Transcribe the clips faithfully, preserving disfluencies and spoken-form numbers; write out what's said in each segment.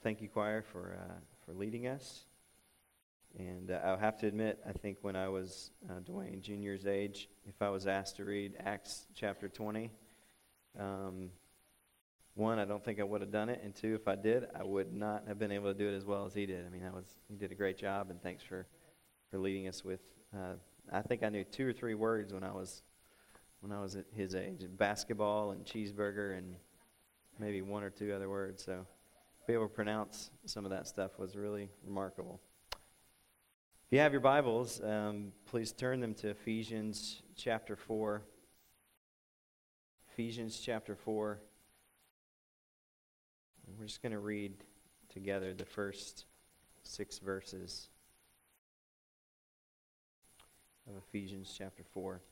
thank you, choir, for uh, for leading us. And uh, I'll have to admit, I think when I was uh, Dwayne Junior's age, if I was asked to read Acts chapter twenty, um, one, I don't think I would have done it, and two, if I did, I would not have been able to do it as well as he did. I mean, that was he did a great job, and thanks for, for leading us with. Uh, I think I knew two or three words when I was when I was at his age: basketball and cheeseburger, and maybe one or two other words. So, to be able to pronounce some of that stuff was really remarkable. If you have your Bibles, um, please turn them to Ephesians chapter four. Ephesians chapter four. And we're just going to read together the first six verses of Ephesians chapter four.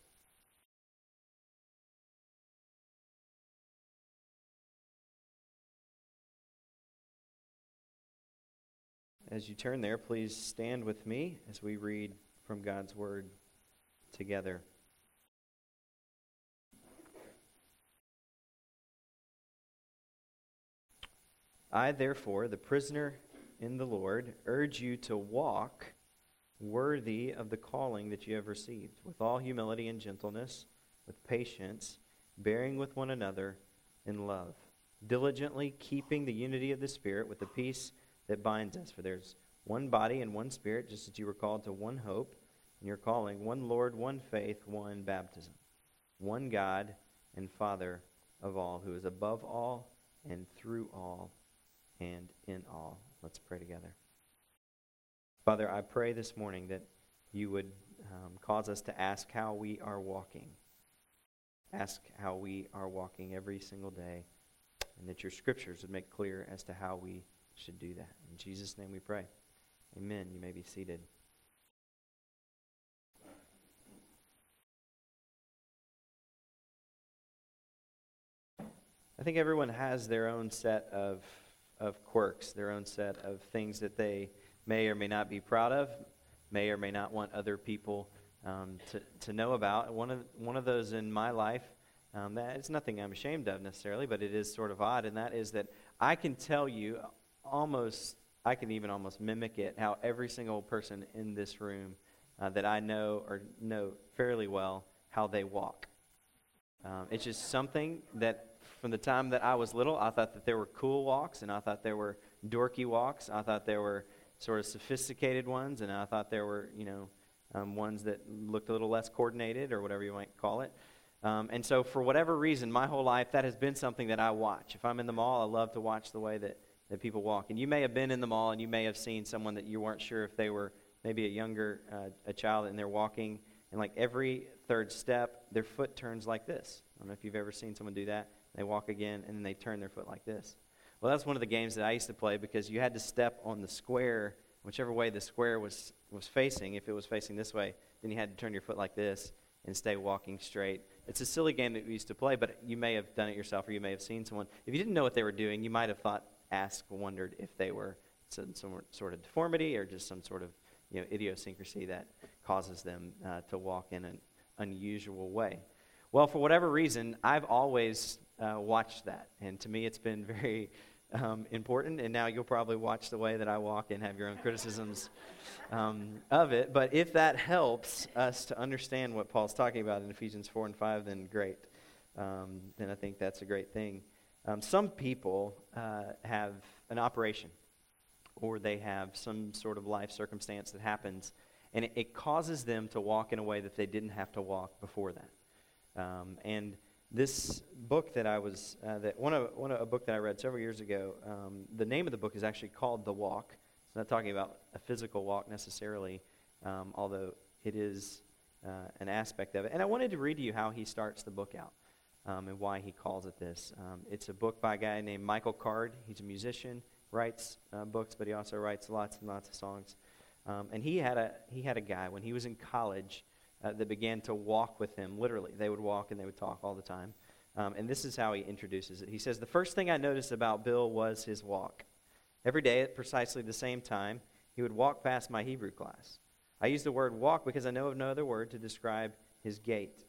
As you turn there, please stand with me as we read from God's Word together. I, therefore, the prisoner in the Lord, urge you to walk worthy of the calling that you have received, with all humility and gentleness, with patience, bearing with one another in love, diligently keeping the unity of the Spirit with the peace that binds us. For there's one body and one Spirit, just as you were called to one hope in your calling, one Lord, one faith, one baptism, one God and Father of all, who is above all and through all and in all. Let's pray together. Father, I pray this morning that you would um, cause us to ask how we are walking. Ask how we are walking every single day, and that your scriptures would make clear as to how we should do that. In Jesus' name we pray. Amen. You may be seated. I think everyone has their own set of of quirks, their own set of things that they may or may not be proud of, may or may not want other people um, to, to know about. One of one of those in my life, um, that is nothing I'm ashamed of necessarily, but it is sort of odd, and that is that I can tell you almost, I can even almost mimic it, how every single person in this room uh, that I know or know fairly well, how they walk. Um, it's just something that from the time that I was little, I thought that there were cool walks, and I thought there were dorky walks. I thought there were sort of sophisticated ones, and I thought there were, you know, um, ones that looked a little less coordinated, or whatever you might call it. Um, and so for whatever reason, my whole life, that has been something that I watch. If I'm in the mall, I love to watch the way that, that people walk. And you may have been in the mall, and you may have seen someone that you weren't sure if they were maybe a younger uh, a child, and they're walking, and like every third step, their foot turns like this. I don't know if you've ever seen someone do that. They walk again, and then they turn their foot like this. Well, that's one of the games that I used to play, because you had to step on the square, whichever way the square was, was facing. If it was facing this way, then you had to turn your foot like this and stay walking straight. It's a silly game that we used to play, but you may have done it yourself, or you may have seen someone. If you didn't know what they were doing, you might have thought, asked, wondered if they were some, some sort of deformity or just some sort of, you know, idiosyncrasy that causes them uh, to walk in an unusual way. Well, for whatever reason, I've always uh, watched that, and to me it's been very um, important, and now you'll probably watch the way that I walk and have your own criticisms um, of it, but if that helps us to understand what Paul's talking about in Ephesians four and five, then great. Um, then I think that's a great thing. Um, some people uh, have an operation, or they have some sort of life circumstance that happens, and it, it causes them to walk in a way that they didn't have to walk before that. Um, and this book that I was, uh, that one of, one of a book that I read several years ago, um, the name of the book is actually called The Walk. It's not talking about a physical walk necessarily, um, although it is uh, an aspect of it. And I wanted to read to you how he starts the book out um, and why he calls it this. Um, it's a book by a guy named Michael Card. He's a musician, writes uh, books, but he also writes lots and lots of songs. Um, and he had a he had a guy when he was in college Uh, that began to walk with him, literally. They would walk and they would talk all the time. Um, and this is how he introduces it. He says, the first thing I noticed about Bill was his walk. Every day at precisely the same time, he would walk past my Hebrew class. I use the word walk because I know of no other word to describe his gait.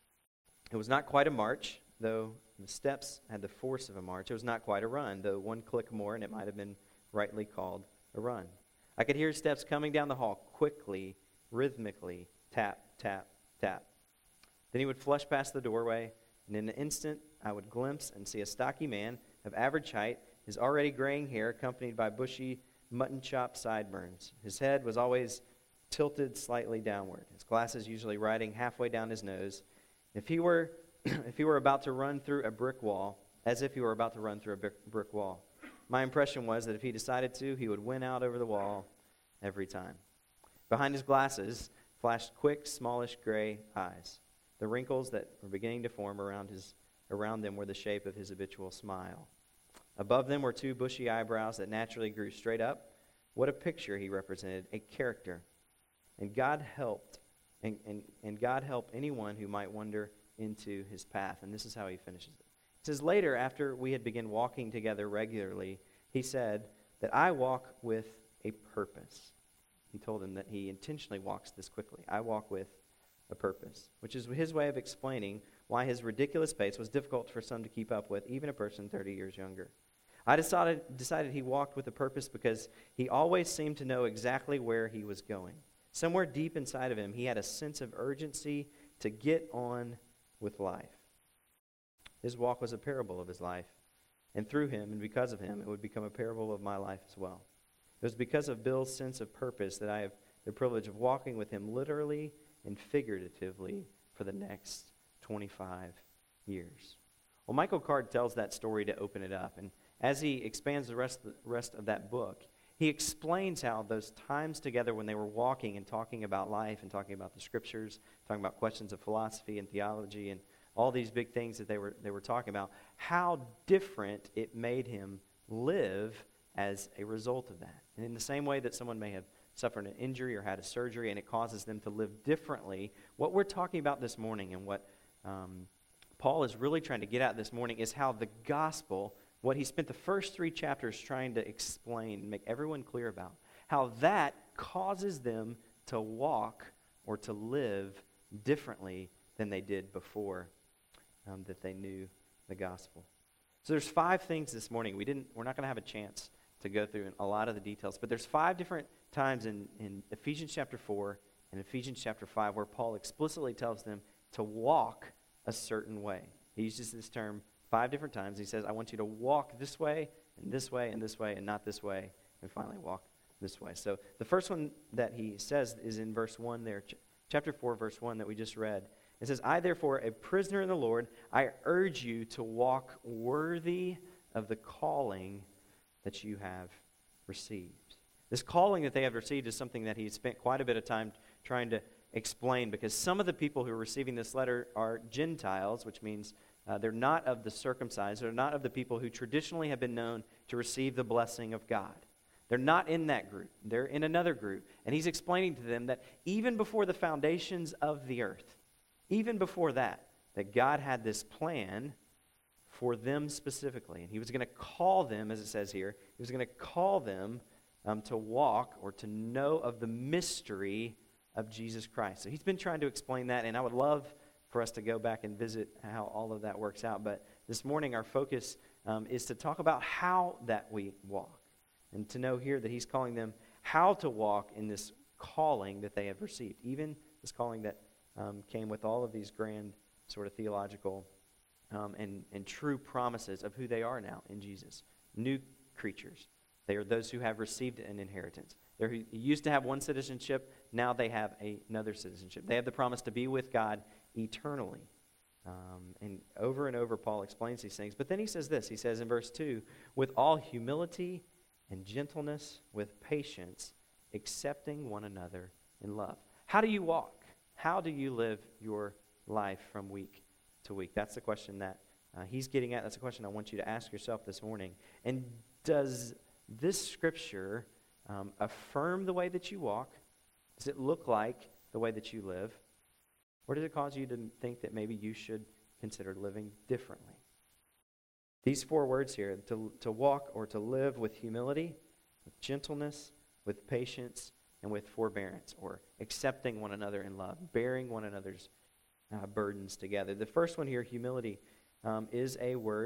It was not quite a march, though the steps had the force of a march. It was not quite a run, though one click more and it might have been rightly called a run. I could hear his steps coming down the hall quickly, rhythmically, tap, tap, tap. Then he would flush past the doorway, and in an instant I would glimpse and see a stocky man of average height, his already graying hair accompanied by bushy mutton chop sideburns. His head was always tilted slightly downward, his glasses usually riding halfway down his nose. If he were if he were about to run through a brick wall, as if he were about to run through a brick, brick wall. My impression was that if he decided to, he would win out over the wall every time. Behind his glasses flashed quick, smallish gray eyes. The wrinkles that were beginning to form around his around them were the shape of his habitual smile. Above them were two bushy eyebrows that naturally grew straight up. What a picture he represented, a character. And God helped, and, and, and God helped anyone who might wander into his path. And this is how he finishes it. He says, later, after we had begun walking together regularly, he said that I walk with a purpose. He told him that he intentionally walks this quickly. I walk with a purpose, which is his way of explaining why his ridiculous pace was difficult for some to keep up with, even a person thirty years younger. I decided, decided he walked with a purpose because he always seemed to know exactly where he was going. Somewhere deep inside of him, he had a sense of urgency to get on with life. His walk was a parable of his life, and through him and because of him, it would become a parable of my life as well. It was because of Bill's sense of purpose that I have the privilege of walking with him literally and figuratively for the next twenty-five years. Well, Michael Card tells that story to open it up, and as he expands the rest, the rest of that book, he explains how those times together when they were walking and talking about life and talking about the scriptures, talking about questions of philosophy and theology and all these big things that they were they were talking about, how different it made him live as a result of that. And in the same way that someone may have suffered an injury or had a surgery and it causes them to live differently, what we're talking about this morning and what um, Paul is really trying to get at this morning is how the gospel, what he spent the first three chapters trying to explain and make everyone clear about, how that causes them to walk or to live differently than they did before um, that they knew the gospel. So there's five things this morning. We didn't. We're not going to have a chance to go through a lot of the details, but there's five different times in, in Ephesians chapter four and Ephesians chapter five where Paul explicitly tells them to walk a certain way. He uses this term five different times. He says, I want you to walk this way, and this way, and this way, and not this way, and finally walk this way. So the first one that he says is in verse one there, ch- chapter four, verse one that we just read. It says, I therefore, a prisoner in the Lord, I urge you to walk worthy of the calling that you have received. This calling that they have received is something that he spent quite a bit of time trying to explain, because some of the people who are receiving this letter are Gentiles, which means uh, they're not of the circumcised. They're not of the people who traditionally have been known to receive the blessing of God. They're not in that group. They're in another group. And he's explaining to them that even before the foundations of the earth, even before that, that God had this plan for them specifically. And he was going to call them, as it says here, he was going to call them um, to walk or to know of the mystery of Jesus Christ. So he's been trying to explain that, and I would love for us to go back and visit how all of that works out. But this morning our focus um, is to talk about how that we walk, and to know here that he's calling them how to walk in this calling that they have received, even this calling that um, came with all of these grand sort of theological um, and, and true promises of who they are now in Jesus. New creatures. They are those who have received an inheritance. They're who used to have one citizenship, now they have a, another citizenship. They have the promise to be with God eternally. Um, and over and over Paul explains these things. But then he says this, he says in verse two, with all humility and gentleness, with patience, accepting one another in love. How do you walk? How do you live your life from week to week? That's the question that uh, he's getting at. That's the question I want you to ask yourself this morning. And does this scripture um, affirm the way that you walk? Does it look like the way that you live? Or does it cause you to think that maybe you should consider living differently? These four words here, to, to walk or to live with humility, with gentleness, with patience, and with forbearance, or accepting one another in love, bearing one another's uh, burdens together. The first one here, humility, um, is a word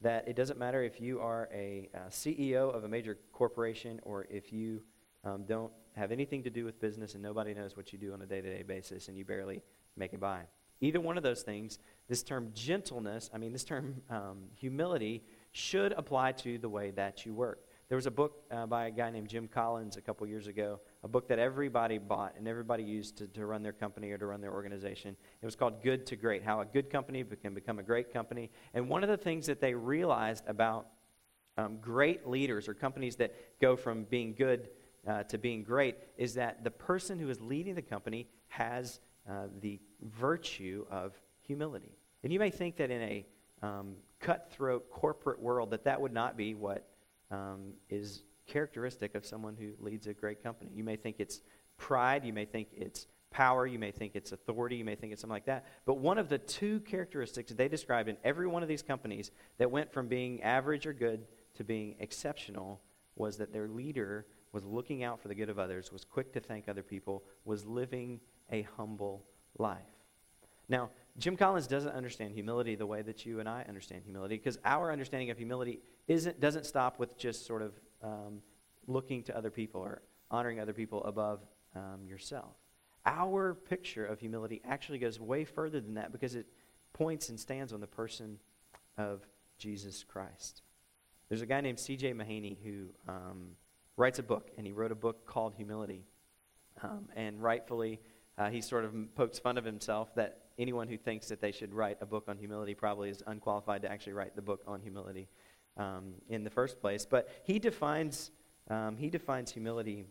that it doesn't matter if you are a, uh C E O of a major corporation or if you um, don't have anything to do with business and nobody knows what you do on a day-to-day basis and you barely make it by. Either one of those things, this term gentleness, I mean this term um, humility should apply to the way that you work. There was a book uh, by a guy named Jim Collins a couple years ago, a book that everybody bought and everybody used to, to run their company or to run their organization. It was called Good to Great, how a good company can become a great company. And one of the things that they realized about um, great leaders or companies that go from being good uh, to being great is that the person who is leading the company has uh, the virtue of humility. And you may think that in a um, cutthroat corporate world that that would not be what Um, is characteristic of someone who leads a great company. You may think it's pride, you may think it's power, you may think it's authority, you may think it's something like that. But one of the two characteristics that they described in every one of these companies that went from being average or good to being exceptional was that their leader was looking out for the good of others, was quick to thank other people, was living a humble life. Now, Jim Collins doesn't understand humility the way that you and I understand humility, because our understanding of humility isn't doesn't stop with just sort of um, looking to other people or honoring other people above um, yourself. Our picture of humility actually goes way further than that because it points and stands on the person of Jesus Christ. There's a guy named C J Mahaney who um, writes a book, and he wrote a book called Humility. Um, and rightfully, uh, he sort of pokes fun of himself that anyone who thinks that they should write a book on humility probably is unqualified to actually write the book on humility um, in the first place. But he defines um, he defines humility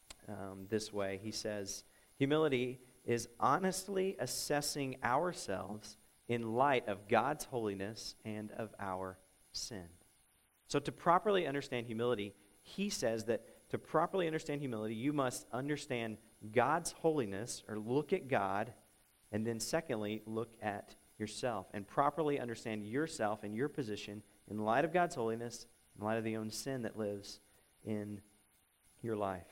um, this way. He says, humility is honestly assessing ourselves in light of God's holiness and of our sin. So to properly understand humility, he says that to properly understand humility, you must understand God's holiness, or look at God, and then secondly, look at yourself and properly understand yourself and your position in light of God's holiness, in light of the own sin that lives in your life.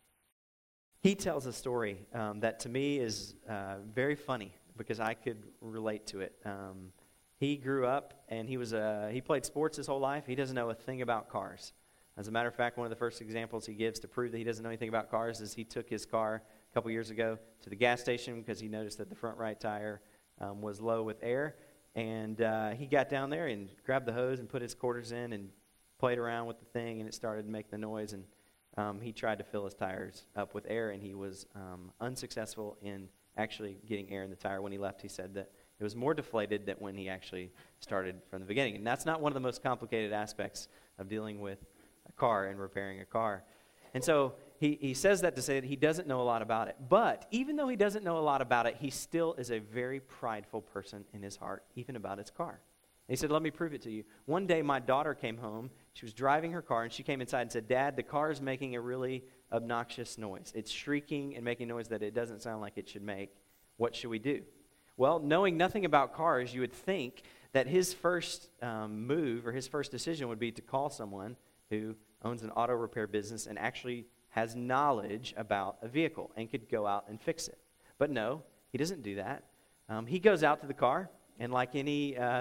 He tells a story um, that to me is uh, very funny because I could relate to it. Um, he grew up and he was uh, he played sports his whole life. He doesn't know a thing about cars. As a matter of fact, one of the first examples he gives to prove that he doesn't know anything about cars is he took his car a couple years ago to the gas station because he noticed that the front right tire um, was low with air. And uh, he got down there and grabbed the hose and put his quarters in and played around with the thing, and it started to make the noise. And um, he tried to fill his tires up with air, and he was um, unsuccessful in actually getting air in the tire. When he left, he said that it was more deflated than when he actually started from the beginning. And that's not one of the most complicated aspects of dealing with a car and repairing a car. And so he, he says that to say that he doesn't know a lot about it. But even though he doesn't know a lot about it, he still is a very prideful person in his heart, even about his car. And he said, let me prove it to you. One day my daughter came home. She was driving her car, and she came inside and said, Dad, the car is making a really obnoxious noise. It's shrieking and making noise that it doesn't sound like it should make. What should we do? Well, knowing nothing about cars, you would think that his first um, move or his first decision would be to call someone who owns an auto repair business and actually has knowledge about a vehicle and could go out and fix it. But no, he doesn't do that. Um, he goes out to the car, and like any uh,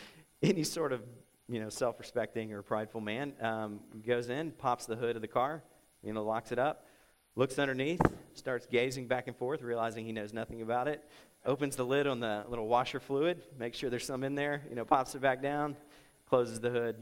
any sort of you know self-respecting or prideful man, um, goes in, pops the hood of the car, you know, locks it up, looks underneath, starts gazing back and forth, realizing he knows nothing about it, opens the lid on the little washer fluid, makes sure there's some in there, you know, pops it back down, closes the hood,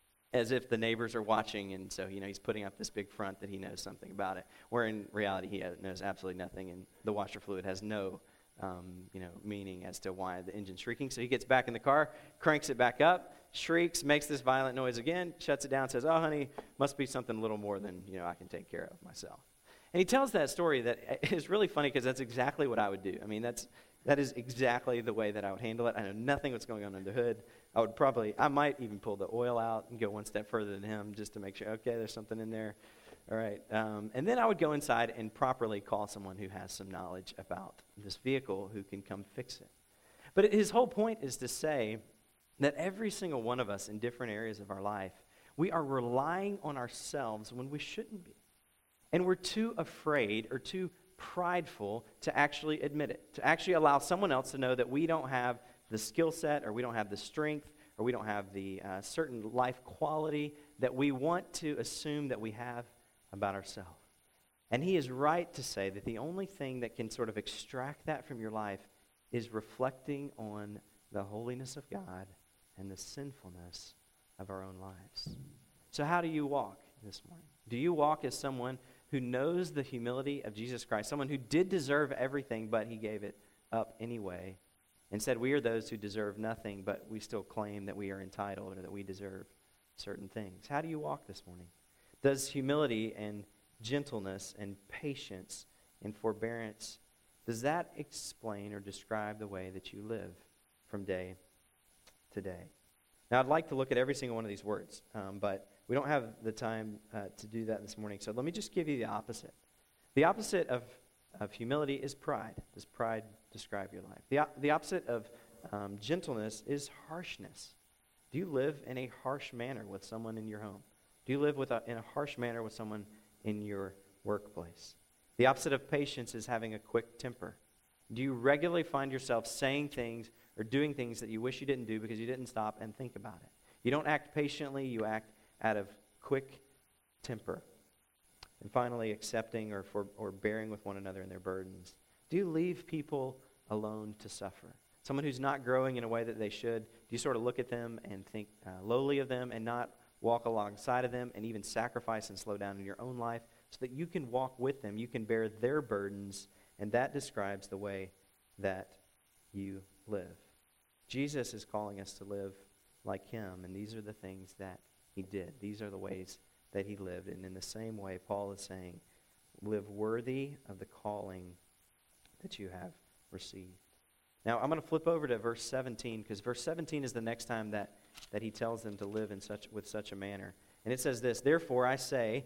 as if the neighbors are watching, and so, you know, he's putting up this big front that he knows something about it, where in reality he knows absolutely nothing, and the washer fluid has no, um, you know, meaning as to why the engine's shrieking. So he gets back in the car, cranks it back up, shrieks, makes this violent noise again, shuts it down, says, oh, honey, must be something a little more than, you know, I can take care of myself. And he tells that story that is really funny because that's exactly what I would do. I mean, that's that is exactly the way that I would handle it. I know nothing what's going on under the hood. I would probably, I might even pull the oil out and go one step further than him just to make sure, okay, there's something in there. All right. Um, and then I would go inside and properly call someone who has some knowledge about this vehicle who can come fix it. But his whole point is to say that every single one of us in different areas of our life, we are relying on ourselves when we shouldn't be. And we're too afraid or too prideful to actually admit it, to actually allow someone else to know that we don't have the skill set or we don't have the strength or we don't have the uh, certain life quality that we want to assume that we have about ourselves. And he is right to say that the only thing that can sort of extract that from your life is reflecting on the holiness of God and the sinfulness of our own lives. So how do you walk this morning? Do you walk as someone who knows the humility of Jesus Christ, someone who did deserve everything, but he gave it up anyway, and said we are those who deserve nothing, but we still claim that we are entitled or that we deserve certain things? How do you walk this morning? Does humility and gentleness and patience and forbearance, does that explain or describe the way that you live from day to day? Now, I'd like to look at every single one of these words, um, but we don't have the time uh, to do that this morning, so let me just give you the opposite. The opposite of, of humility is pride. Does pride describe your life? The, the opposite of um, gentleness is harshness. Do you live in a harsh manner with someone in your home? Do you live with a, in a harsh manner with someone in your workplace? The opposite of patience is having a quick temper. Do you regularly find yourself saying things or doing things that you wish you didn't do because you didn't stop and think about it? You don't act patiently, you act out of quick temper. And finally, accepting or for, or bearing with one another in their burdens. Do you leave people alone to suffer? Someone who's not growing in a way that they should, do you sort of look at them and think uh, lowly of them and not walk alongside of them and even sacrifice and slow down in your own life so that you can walk with them, you can bear their burdens, and that describes the way that you live. Jesus is calling us to live like him, and these are the things that he did. These are the ways that he lived, and in the same way, Paul is saying, live worthy of the calling that you have received. Now, I'm going to flip over to verse seventeen, because verse seventeen is the next time that, that he tells them to live in such with such a manner. And it says this, therefore I say,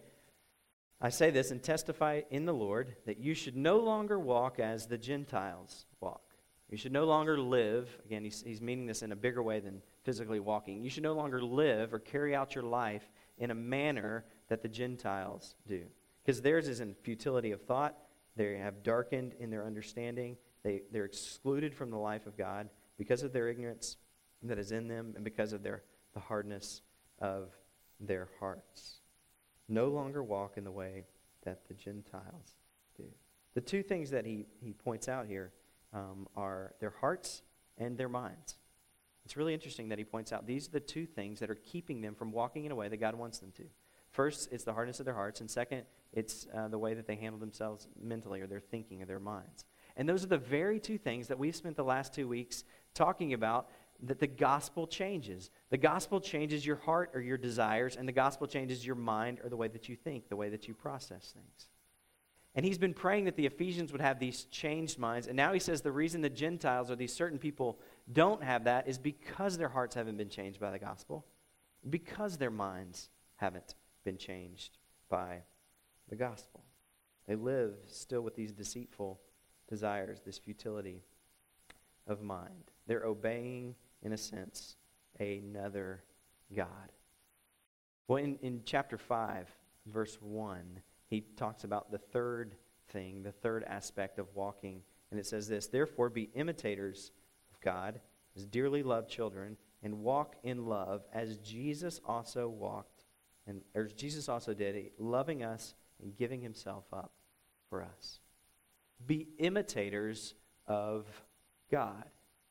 I say this and testify in the Lord that you should no longer walk as the Gentiles walk. You should no longer live, again, he's, he's meaning this in a bigger way than physically walking. You should no longer live or carry out your life in a manner that the Gentiles do. Because theirs is in futility of thought. They have darkened in their understanding. They, they're excluded from the life of God because of their ignorance that is in them and because of their the hardness of their hearts. No longer walk in the way that the Gentiles do. The two things that he, he points out here um, are their hearts and their minds. It's really interesting that he points out these are the two things that are keeping them from walking in a way that God wants them to. First, it's the hardness of their hearts, and second, it's uh, the way that they handle themselves mentally or their thinking or their minds. And those are the very two things that we've spent the last two weeks talking about, that the gospel changes. The gospel changes your heart or your desires, and the gospel changes your mind or the way that you think, the way that you process things. And he's been praying that the Ephesians would have these changed minds, and now he says the reason the Gentiles or these certain people don't have that is because their hearts haven't been changed by the gospel, because their minds haven't been changed by the gospel. They live still with these deceitful desires, this futility of mind. They're obeying, in a sense, another God. Well, in, in chapter five, verse one, he talks about the third thing, the third aspect of walking. And it says this, therefore be imitators of God as dearly loved children, and walk in love as Jesus also walked, and or Jesus also did, loving us and giving himself up for us. Be imitators of God.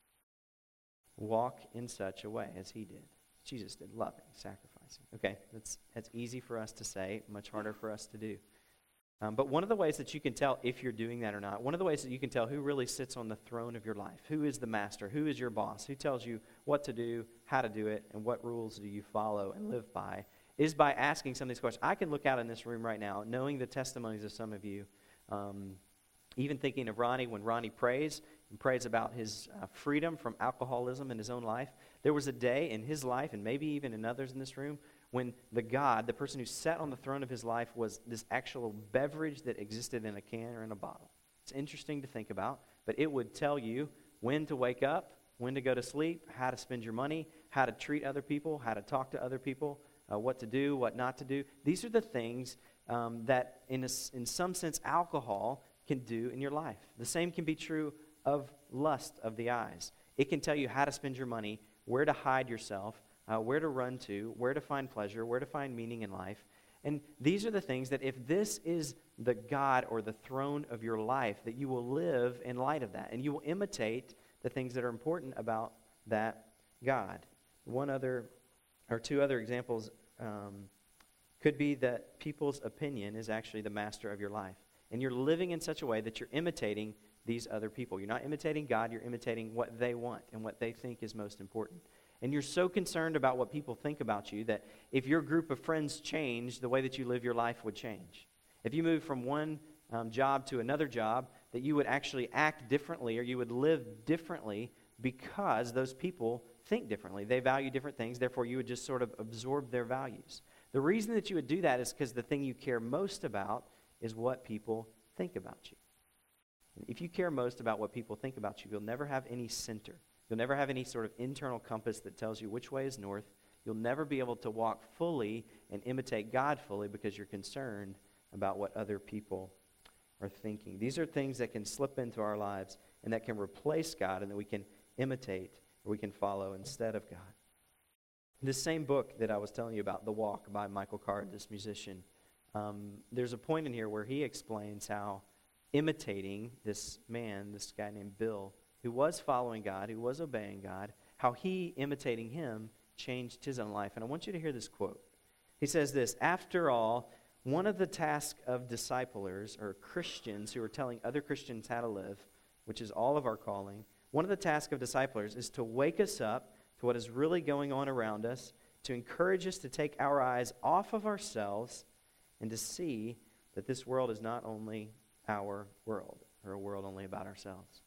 Walk in such a way as he did. Jesus did, loving, sacrificing. Okay, that's that's easy for us to say, much harder for us to do. Um, but one of the ways that you can tell if you're doing that or not, one of the ways that you can tell who really sits on the throne of your life, who is the master, who is your boss, who tells you what to do, how to do it, and what rules do you follow and live by, is by asking some of these questions. I can look out in this room right now, knowing the testimonies of some of you, um, even thinking of Ronnie, when Ronnie prays, and prays about his uh, freedom from alcoholism in his own life. There was a day in his life, and maybe even in others in this room, when the God, the person who sat on the throne of his life, was this actual beverage that existed in a can or in a bottle. It's interesting to think about, but it would tell you when to wake up, when to go to sleep, how to spend your money, how to treat other people, how to talk to other people, uh, what to do, what not to do. These are the things um, that, in, a, in some sense, alcohol can do in your life. The same can be true of lust of the eyes. It can tell you how to spend your money, where to hide yourself, uh, where to run to, where to find pleasure, where to find meaning in life. And these are the things that if this is the God or the throne of your life, that you will live in light of that. And you will imitate the things that are important about that God. One other, or two other examples um, could be that people's opinion is actually the master of your life. And you're living in such a way that you're imitating these other people. You're not imitating God, you're imitating what they want and what they think is most important. And you're so concerned about what people think about you that if your group of friends change, the way that you live your life would change. If you move from one um, job to another job, that you would actually act differently or you would live differently because those people think differently. They value different things, therefore you would just sort of absorb their values. The reason that you would do that is because the thing you care most about is what people think about you. If you care most about what people think about you, you'll never have any center. You'll never have any sort of internal compass that tells you which way is north. You'll never be able to walk fully and imitate God fully because you're concerned about what other people are thinking. These are things that can slip into our lives and that can replace God and that we can imitate or we can follow instead of God. This same book that I was telling you about, The Walk by Michael Card, this musician, um, there's a point in here where he explains how imitating this man, this guy named Bill, who was following God, who was obeying God, how he, imitating him, changed his own life. And I want you to hear this quote. He says this, "After all, one of the tasks of disciplers, or Christians who are telling other Christians how to live, which is all of our calling, one of the tasks of disciplers is to wake us up to what is really going on around us, to encourage us to take our eyes off of ourselves and to see that this world is not only our world, or a world only about ourselves.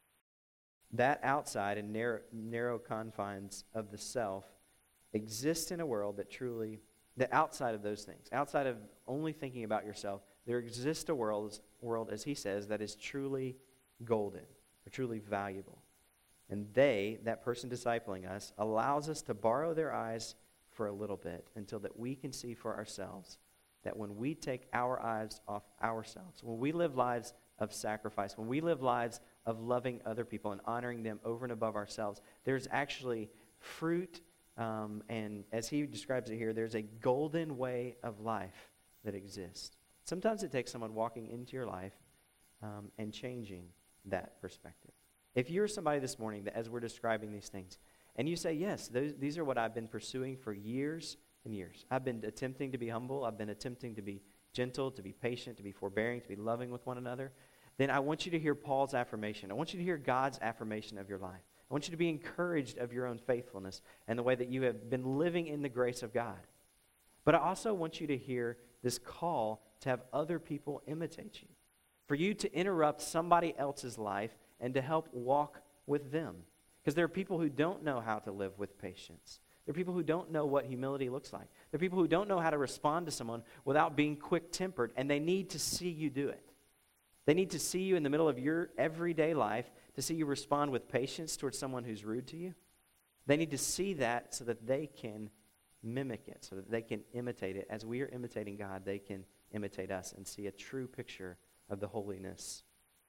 That outside and narrow, narrow confines of the self exist in a world that truly, that outside of those things, outside of only thinking about yourself, there exists a world, world, as he says, that is truly golden, or truly valuable. And they, that person discipling us, allows us to borrow their eyes for a little bit until that we can see for ourselves that when we take our eyes off ourselves, when we live lives of sacrifice, when we live lives of loving other people and honoring them over and above ourselves, there's actually fruit, um, and as he describes it here, there's a golden way of life that exists. Sometimes it takes someone walking into your life um, and changing that perspective. If you're somebody this morning that, as we're describing these things, and you say, yes, those, these are what I've been pursuing for years and years. I've been attempting to be humble. I've been attempting to be gentle, to be patient, to be forbearing, to be loving with one another. Then I want you to hear Paul's affirmation. I want you to hear God's affirmation of your life. I want you to be encouraged of your own faithfulness and the way that you have been living in the grace of God. But I also want you to hear this call to have other people imitate you, for you to interrupt somebody else's life and to help walk with them. Because there are people who don't know how to live with patience. There are people who don't know what humility looks like. There are people who don't know how to respond to someone without being quick-tempered, and they need to see you do it. They need to see you in the middle of your everyday life, to see you respond with patience towards someone who's rude to you. They need to see that so that they can mimic it, so that they can imitate it. As we are imitating God, they can imitate us and see a true picture of the holiness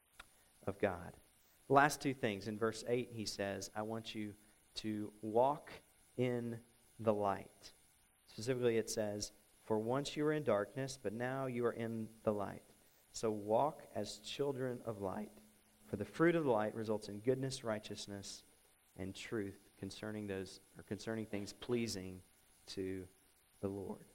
of God. The last two things. In verse eight, he says, I want you to walk in the light. Specifically, it says, for once you were in darkness, but now you are in the light. So walk as children of light. For the fruit of the light results in goodness, righteousness, and truth concerning those, or concerning things pleasing to the Lord.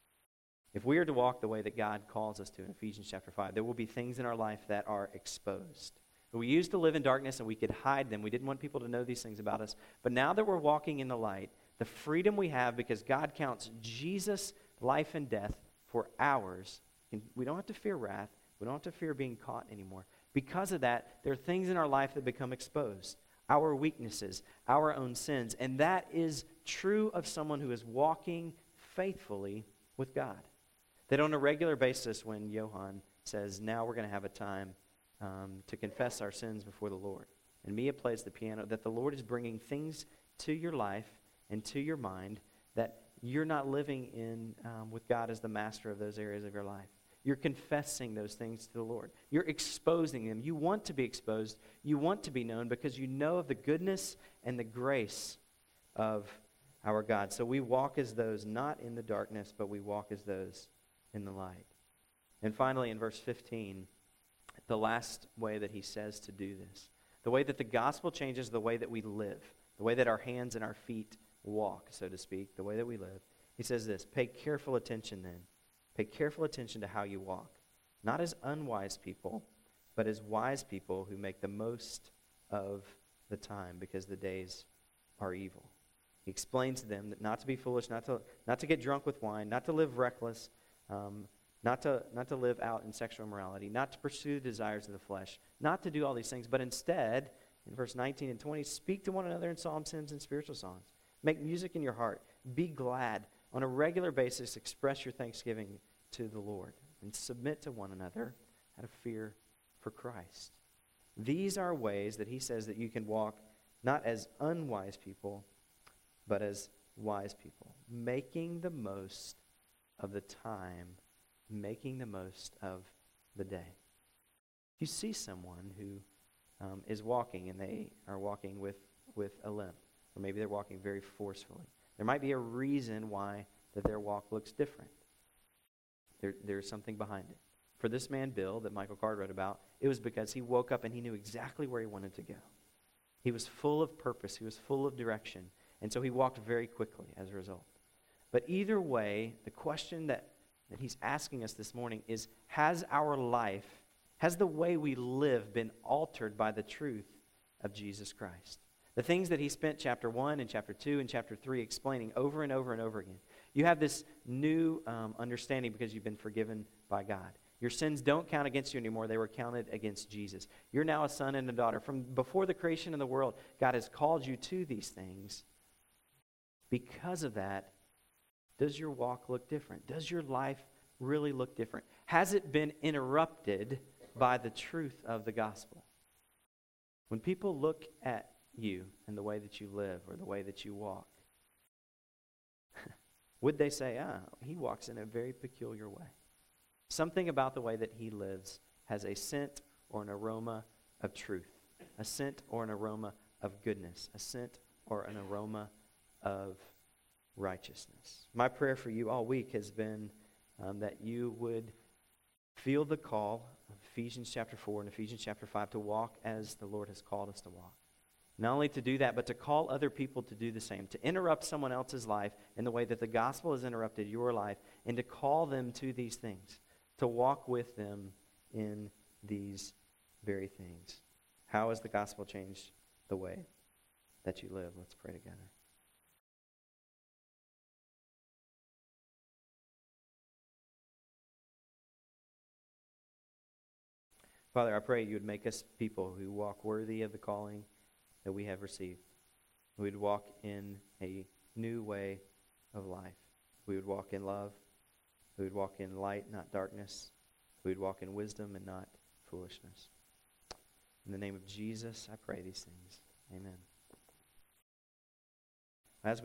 If we are to walk the way that God calls us to in Ephesians chapter five, there will be things in our life that are exposed. We used to live in darkness and we could hide them. We didn't want people to know these things about us. But now that we're walking in the light, the freedom we have because God counts Jesus' life and death for ours, and we don't have to fear wrath. We don't have to fear being caught anymore. Because of that, there are things in our life that become exposed. Our weaknesses, our own sins. And that is true of someone who is walking faithfully with God. That on a regular basis, when Johan says, now we're going to have a time um, to confess our sins before the Lord, and Mia plays the piano, that the Lord is bringing things to your life and to your mind that you're not living in um, with God as the master of those areas of your life. You're confessing those things to the Lord. You're exposing them. You want to be exposed. You want to be known because you know of the goodness and the grace of our God. So we walk as those not in the darkness, but we walk as those in the light. And finally, in verse fifteen, the last way that he says to do this, the way that the gospel changes the way that we live, the way that our hands and our feet walk, so to speak, the way that we live. He says this, pay careful attention then. Pay careful attention to how you walk, not as unwise people, but as wise people who make the most of the time because the days are evil. He explains to them that not to be foolish, not to not to get drunk with wine, not to live reckless, um, not to not to live out in sexual immorality, not to pursue the desires of the flesh, not to do all these things, but instead, in verse nineteen and twenty, speak to one another in psalms, hymns, and spiritual songs. Make music in your heart. Be glad. On a regular basis, express your thanksgiving to the Lord and submit to one another out of fear for Christ. These are ways that he says that you can walk not as unwise people, but as wise people, making the most of the time, making the most of the day. You see someone who um, is walking and they are walking with, with a limp, or maybe they're walking very forcefully. There might be a reason why that their walk looks different. There, there's something behind it. For this man, Bill, that Michael Card wrote about, it was because he woke up and he knew exactly where he wanted to go. He was full of purpose. He was full of direction. And so he walked very quickly as a result. But either way, the question that, that he's asking us this morning is, has our life, has the way we live been altered by the truth of Jesus Christ? The things that he spent chapter one and chapter two and chapter three explaining over and over and over again. You have this new um, understanding because you've been forgiven by God. Your sins don't count against you anymore. They were counted against Jesus. You're now a son and a daughter. From before the creation of the world, God has called you to these things. Because of that, does your walk look different? Does your life really look different? Has it been interrupted by the truth of the gospel? When people look at you and the way that you live or the way that you walk, would they say, ah, he walks in a very peculiar way? Something about the way that he lives has a scent or an aroma of truth, a scent or an aroma of goodness, a scent or an aroma of righteousness. My prayer for you all week has been um, that you would feel the call of Ephesians chapter four and Ephesians chapter five to walk as the Lord has called us to walk. Not only to do that, but to call other people to do the same, to interrupt someone else's life in the way that the gospel has interrupted your life, and to call them to these things, to walk with them in these very things. How has the gospel changed the way that you live? Let's pray together. Father, I pray you would make us people who walk worthy of the calling that we have received. We would walk in a new way of life. We would walk in love. We would walk in light, not darkness. We would walk in wisdom and not foolishness. In the name of Jesus, I pray these things. Amen.